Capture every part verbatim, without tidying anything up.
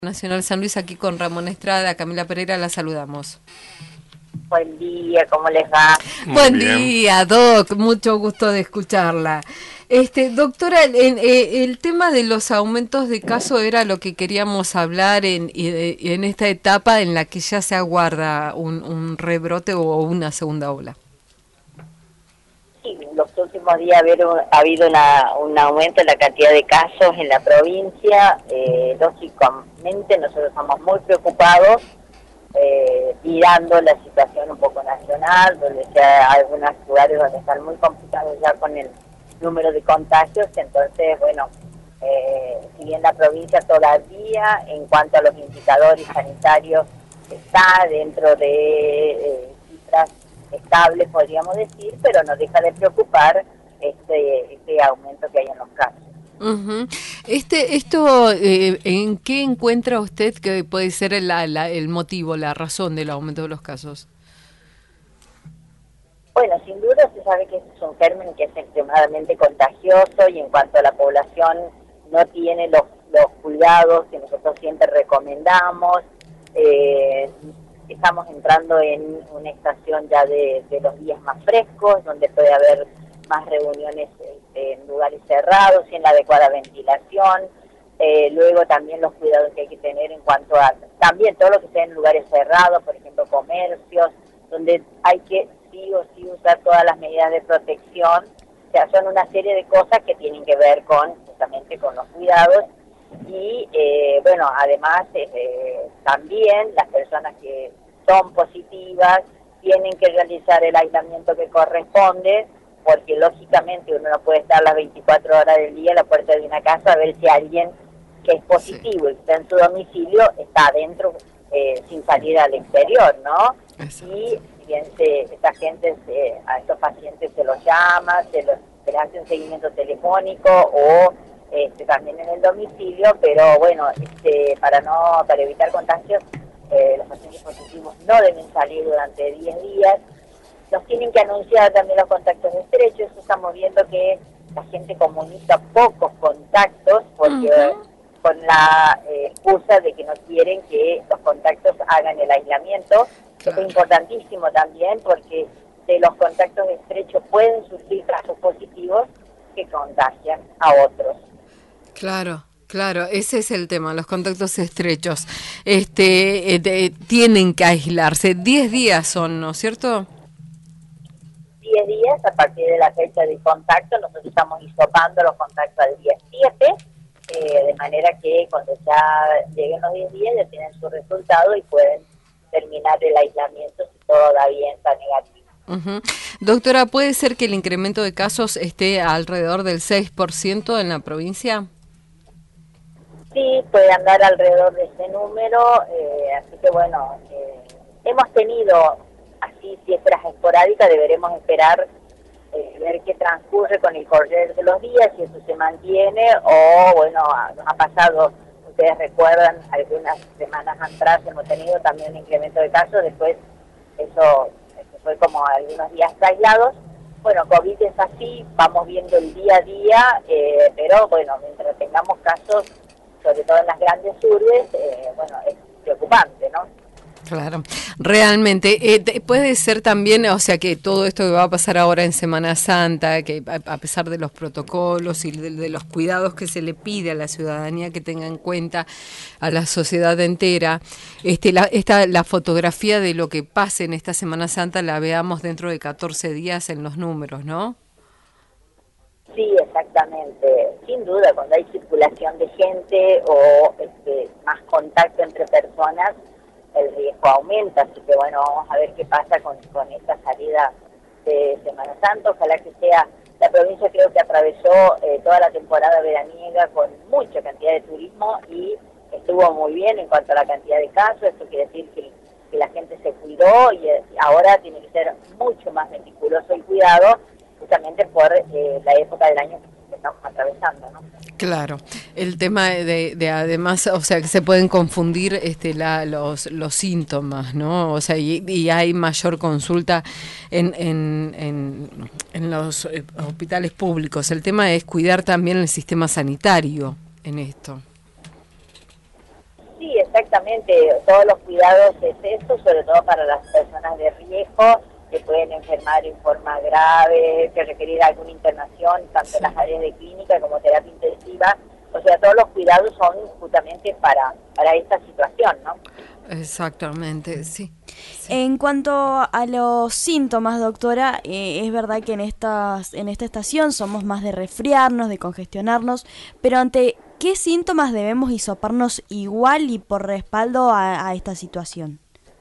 Nacional San Luis, aquí con Ramón Estrada, Camila Pereira, la saludamos. Buen día, ¿cómo les va? Muy Buen bien. día, Doc, mucho gusto de escucharla. Este, doctora, el, el tema de los aumentos de casos era lo que queríamos hablar en, en esta etapa en la que ya se aguarda un, un rebrote o una segunda ola. Sí, en los últimos días ha habido una, un aumento en la cantidad de casos en la provincia. Eh, lógicamente nosotros estamos muy preocupados, eh, mirando la situación un poco nacional, donde ya hay algunos lugares donde están muy complicados ya con el número de contagios. Entonces, bueno, eh, si bien la provincia todavía, en cuanto a los indicadores sanitarios, está dentro de eh, cifras estable, podríamos decir, pero no deja de preocupar este, este aumento que hay en los casos. Uh-huh. Este, esto, eh, ¿en qué encuentra usted que puede ser la, la, el motivo, la razón del aumento de los casos? Bueno, sin duda se sabe que es un germen que es extremadamente contagioso y en cuanto a la población no tiene los, los cuidados que nosotros siempre recomendamos. Eh, Estamos entrando en una estación ya de, de los días más frescos, donde puede haber más reuniones este, en lugares cerrados, sin la adecuada ventilación. Eh, luego también los cuidados que hay que tener en cuanto a, también todo lo que sea en lugares cerrados, por ejemplo comercios, donde hay que sí o sí usar todas las medidas de protección. O sea, son una serie de cosas que tienen que ver con, justamente con los cuidados. Y eh, bueno, además eh, también las personas que son positivas tienen que realizar el aislamiento que corresponde, porque lógicamente uno no puede estar las veinticuatro horas del día a la puerta de una casa a ver si alguien que es positivo sí. y está en su domicilio está adentro eh, sin salir al exterior, ¿no? Exacto. Y bien se, esta gente, se, a estos pacientes se los llama, se, los, se les hace un seguimiento telefónico o Este, también en el domicilio, pero bueno, este, para no para evitar contagios, eh, los pacientes positivos no deben salir durante diez días. Nos tienen que anunciar también los contactos estrechos. Estamos viendo que la gente comunica pocos contactos porque uh-huh. con la eh, excusa de que no quieren que los contactos hagan el aislamiento. Claro. Es importantísimo también porque de los contactos estrechos pueden surgir casos positivos que contagian a otros. Claro, claro, ese es el tema, los contactos estrechos. Este, eh, de, tienen que aislarse. Diez días son, ¿no es cierto? Diez días a partir de la fecha de contacto. Nosotros estamos hisopando los contactos al día siete, eh, de manera que cuando ya lleguen los diez días ya tienen su resultado y pueden terminar el aislamiento si todo da bien, está negativo. Uh-huh. Doctora, ¿puede ser que el incremento de casos esté alrededor del seis por ciento en la provincia? Sí, puede andar alrededor de ese número, eh, así que bueno, eh, hemos tenido así cifras esporádicas, deberemos esperar eh, ver qué transcurre con el correr de los días, si eso se mantiene o bueno, nos ha pasado, ustedes recuerdan, algunas semanas atrás hemos tenido también un incremento de casos, después eso, eso fue como algunos días aislados. Bueno, COVID es así, vamos viendo el día a día, eh, pero bueno, mientras tengamos casos, sobre todo en las grandes urbes, eh, bueno, es preocupante, ¿no? Claro, realmente. Eh, puede ser también, o sea, que todo esto que va a pasar ahora en Semana Santa, que a, a pesar de los protocolos y de, de los cuidados que se le pide a la ciudadanía que tenga en cuenta, a la sociedad entera, este, la, esta, la fotografía de lo que pase en esta Semana Santa la veamos dentro de catorce días en los números, ¿no? Sí, exactamente. Sin duda, cuando hay circulación de gente o este, más contacto entre personas, el riesgo aumenta. Así que bueno, vamos a ver qué pasa con, con esta salida de Semana Santa. Ojalá que sea, la provincia creo que atravesó eh, toda la temporada veraniega con mucha cantidad de turismo y estuvo muy bien en cuanto a la cantidad de casos. Esto quiere decir que, que la gente se cuidó y eh, ahora tiene que ser mucho más meticuloso el cuidado, justamente por eh, la época del año que estamos atravesando, ¿no? Claro, el tema de, de además, o sea, que se pueden confundir este, la, los, los síntomas, ¿no? O sea, y, y hay mayor consulta en, en, en, en los hospitales públicos. El tema es cuidar también el sistema sanitario en esto. Sí, exactamente, todos los cuidados es eso, sobre todo para las personas de riesgo, que pueden enfermar en forma grave, que requerir alguna internación, tanto en las áreas de clínica como terapia intensiva. O sea, todos los cuidados son justamente para, para esta situación, ¿no? Exactamente, sí. sí. En cuanto a los síntomas, doctora, eh, es verdad que en, estas, en esta estación somos más de resfriarnos, de congestionarnos, pero ante ¿qué síntomas debemos hisoparnos igual y por respaldo a, a esta situación?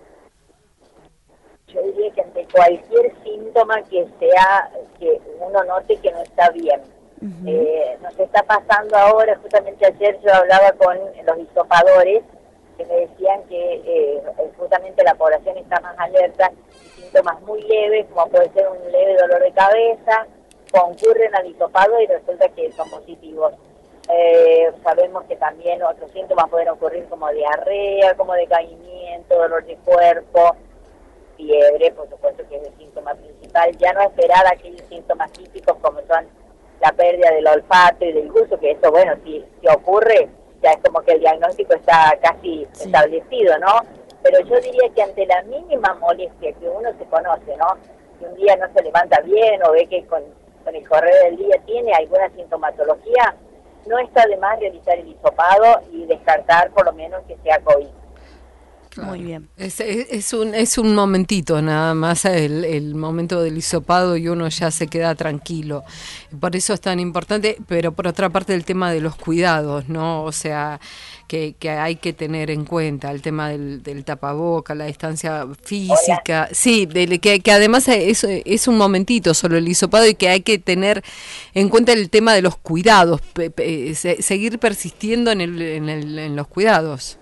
Yo diría que ante cualquier síntoma que sea, que uno note que no está bien. Uh-huh. eh, nos está pasando ahora, justamente ayer yo hablaba con los hisopadores, que me decían que eh, justamente la población está más alerta y síntomas muy leves, como puede ser un leve dolor de cabeza, concurren al hisopado y resulta que son positivos. Eh, sabemos que también otros síntomas pueden ocurrir como diarrea, como decaimiento, dolor de cuerpo, fiebre, por supuesto que es el síntoma principal. Ya no esperar aquellos síntomas típicos como son la pérdida del olfato y del gusto, que eso, bueno, si, si ocurre, ya es como que el diagnóstico está casi sí. establecido, ¿no? Pero yo diría que ante la mínima molestia que uno se conoce, ¿no? Si un día no se levanta bien o ve que con, con el correr del día tiene alguna sintomatología, no está de más realizar el hisopado y descartar por lo menos que sea COVID. Claro. Muy bien. Es, es, es, un, es un momentito nada más, el, el momento del hisopado y uno ya se queda tranquilo. Por eso es tan importante, pero por otra parte el tema de los cuidados, ¿no? O sea, que, que hay que tener en cuenta el tema del, del tapaboca, la distancia física. Hola. Sí, de, que, que además es, es un momentito solo el hisopado y que hay que tener en cuenta el tema de los cuidados, pe, pe, se, seguir persistiendo en, el, en, el, en los cuidados.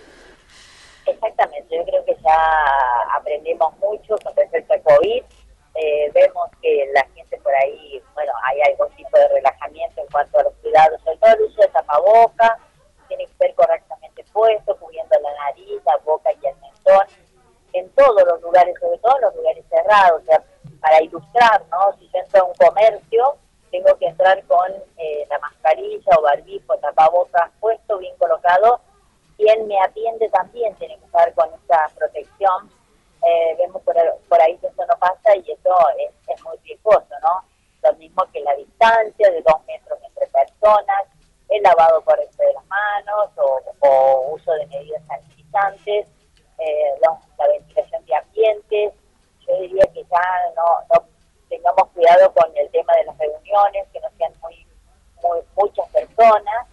Exactamente, yo creo que ya aprendemos mucho con respecto al COVID, eh, vemos que la gente por ahí, bueno, hay algún tipo de relajamiento en cuanto a los cuidados, sobre todo el uso de tapaboca, tiene que ser correctamente puesto, cubriendo la nariz, la boca y el mentón, en todos los lugares, sobre todo en los lugares cerrados, o sea, para ilustrar, ¿no? Si yo entro a un comercio, tengo que entrar con eh, la mascarilla o barbijo, tapabocas puesto, bien colocado. Quien me atiende también tiene que estar con esta protección. Eh, vemos por, por ahí que eso no pasa y eso es, es muy riesgoso, ¿no? Lo mismo que la distancia de dos metros entre personas, el lavado correcto de las manos o, o uso de medidas sanitizantes, eh, la, la ventilación de ambientes. Yo diría que ya no, no tengamos cuidado con el tema de las reuniones, que no sean muy, muy muchas personas.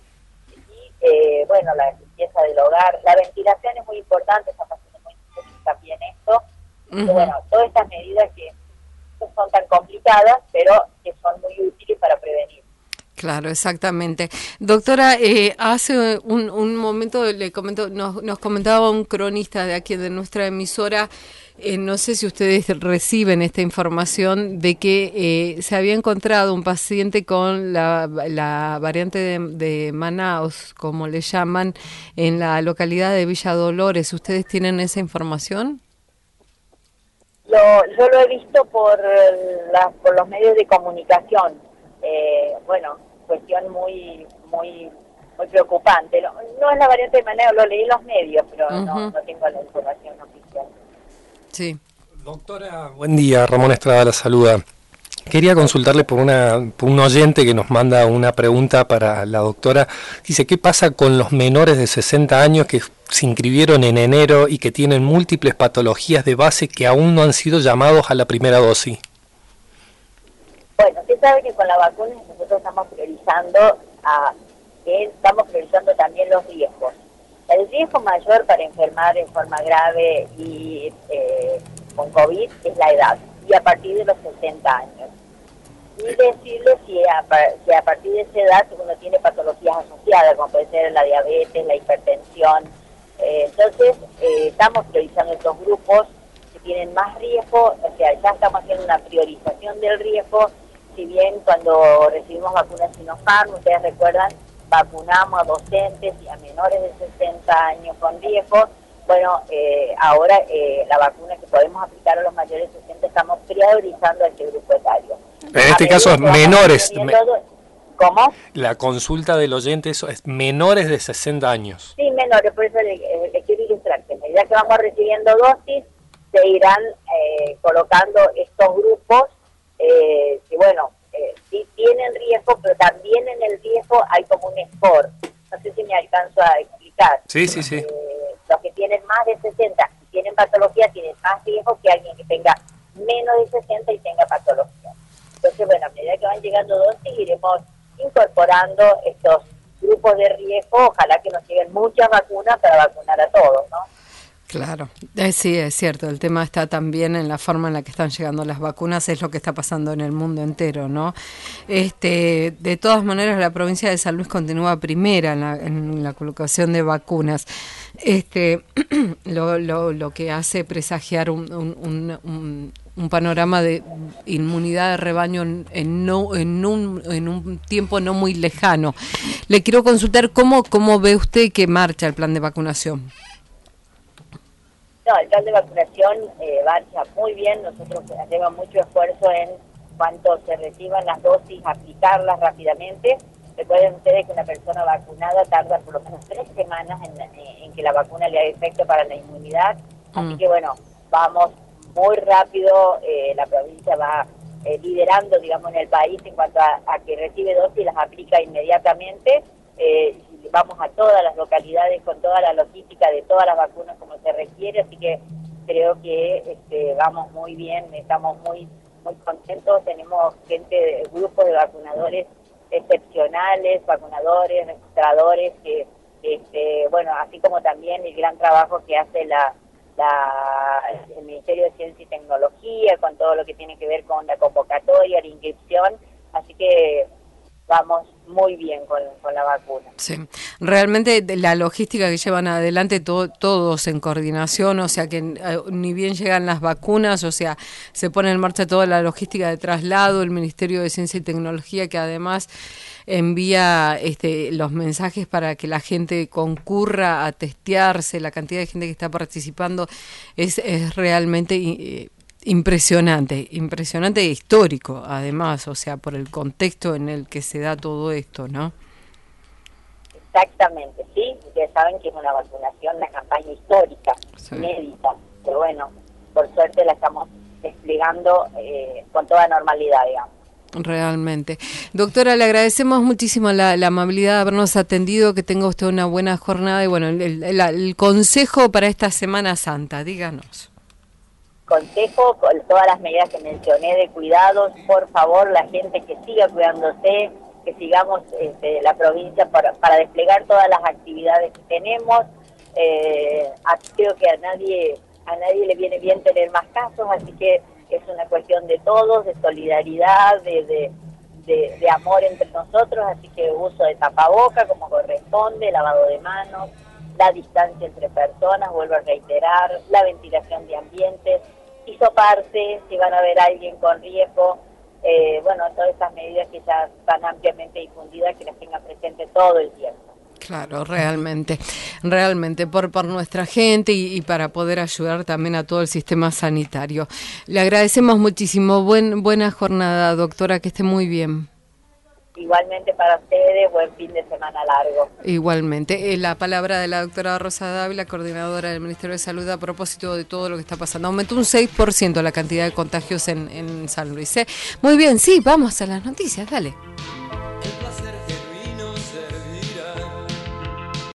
Eh, bueno, la limpieza del hogar, la ventilación es muy importante, esa pasión es muy importante también esto. Uh-huh. Y bueno, todas estas medidas que no son tan complicadas, pero que son muy útiles para prevenir. Claro, exactamente. Doctora, eh, hace un, un momento le comento, nos, nos comentaba un cronista de aquí de nuestra emisora, eh, no sé si ustedes reciben esta información de que eh, se había encontrado un paciente con la, la variante de, de Manaus, como le llaman, en la localidad de Villa Dolores. ¿Ustedes tienen esa información? Lo, yo lo he visto por, la, por los medios de comunicación. Eh, bueno, cuestión muy muy muy preocupante. No, no es la variante de Manaus, lo leí en los medios, pero uh-huh. no, no tengo la información oficial. Sí. Doctora, buen día, Ramón Estrada la saluda. Quería consultarle por, una, por un oyente que nos manda una pregunta para la doctora. Dice, ¿qué pasa con los menores de sesenta años que se inscribieron en enero y que tienen múltiples patologías de base que aún no han sido llamados a la primera dosis? Bueno, usted sabe que con la vacuna nosotros estamos priorizando a que estamos priorizando también los riesgos. El riesgo mayor para enfermar en forma grave y eh, con COVID es la edad, y a partir de los sesenta años. Y decirle si a, si a partir de esa edad uno tiene patologías asociadas, como puede ser la diabetes, la hipertensión. Eh, entonces, eh, estamos priorizando estos grupos que tienen más riesgo, o sea, ya estamos haciendo una priorización del riesgo. Si bien cuando recibimos vacunas Sinopharm, ustedes recuerdan, vacunamos a docentes y a menores de sesenta años con riesgo. Bueno, eh, ahora eh, la vacuna que podemos aplicar a los mayores de sesenta estamos priorizando a este grupo etario. En este caso, menores. Me... ¿Cómo? La consulta del oyente es, es menores de sesenta años. Sí, menores, por eso le, le quiero ilustrar que a medida que vamos recibiendo dosis, se irán eh, colocando estos grupos eh, que, bueno, eh, sí tienen riesgo, pero también en el riesgo hay como un score. No sé si me alcanzo a explicar. Sí, sí, sí. Eh, los que tienen más de sesenta y tienen patología tienen más riesgo que alguien que tenga menos de sesenta y tenga patología. Entonces, bueno, a medida que van llegando dosis, iremos incorporando estos grupos de riesgo. Ojalá que nos lleguen muchas vacunas para vacunar a todos, ¿no? Claro, eh, sí, es cierto, el tema está también en la forma en la que están llegando las vacunas, es lo que está pasando en el mundo entero, ¿no? Este, de todas maneras, la provincia de San Luis continúa primera en la, en la colocación de vacunas, este, lo, lo, lo que hace presagiar un, un, un, un, un panorama de inmunidad de rebaño en, en, no, en, un, en un tiempo no muy lejano. Le quiero consultar cómo, cómo ve usted que marcha el plan de vacunación. No, el plan de vacunación eh, marcha muy bien. Nosotros hacemos mucho esfuerzo en cuanto se reciban las dosis, aplicarlas rápidamente. Recuerden ustedes que una persona vacunada tarda por lo menos tres semanas en, en que la vacuna le haga efecto para la inmunidad. Así mm. que bueno, vamos muy rápido. Eh, la provincia va eh, liderando, digamos, en el país en cuanto a, a que recibe dosis y las aplica inmediatamente. Eh, vamos a todas las localidades con toda la logística de todas las vacunas como se requiere, así que creo que este, vamos muy bien, estamos muy muy contentos, tenemos gente, grupos de vacunadores excepcionales, vacunadores, registradores, que, este, bueno, así como también el gran trabajo que hace la, la el Ministerio de Ciencia y Tecnología con todo lo que tiene que ver con la convocatoria, la inscripción, así que vamos muy bien con, con la vacuna. Sí, realmente la logística que llevan adelante to, todos en coordinación, o sea que eh, ni bien llegan las vacunas, o sea, se pone en marcha toda la logística de traslado, el Ministerio de Ciencia y Tecnología que además envía este, los mensajes para que la gente concurra a testearse, la cantidad de gente que está participando es, es realmente eh, impresionante, impresionante e histórico, además, o sea, por el contexto en el que se da todo esto, ¿no? Exactamente, sí, ustedes saben que es una vacunación, una campaña histórica, sí, inédita, pero bueno, por suerte la estamos desplegando eh, con toda normalidad, digamos. Realmente. Doctora, le agradecemos muchísimo la, la amabilidad de habernos atendido, que tenga usted una buena jornada y bueno, el, el, el consejo para esta Semana Santa, díganos. Consejo con todas las medidas que mencioné de cuidados, por favor, la gente que siga cuidándose, que sigamos este, la provincia para, para desplegar todas las actividades que tenemos. Eh, creo que a nadie a nadie le viene bien tener más casos, así que es una cuestión de todos, de solidaridad, de, de, de, de amor entre nosotros, así que uso de tapaboca como corresponde, lavado de manos, la distancia entre personas, vuelvo a reiterar, la ventilación de ambientes, hisoparse si van a ver a alguien con riesgo, eh, bueno, todas estas medidas que ya están ampliamente difundidas, que las tengan presente todo el tiempo. Claro, realmente, realmente, por, por nuestra gente y, y para poder ayudar también a todo el sistema sanitario. Le agradecemos muchísimo, Buen, buena jornada, doctora, que esté muy bien. Igualmente para ustedes, buen fin de semana largo. Igualmente. La palabra de la doctora Rosa Dávila, coordinadora del Ministerio de Salud, a propósito de todo lo que está pasando. Aumentó un seis por ciento la cantidad de contagios en, en San Luis. ¿eh? Muy bien, sí, vamos a las noticias, dale.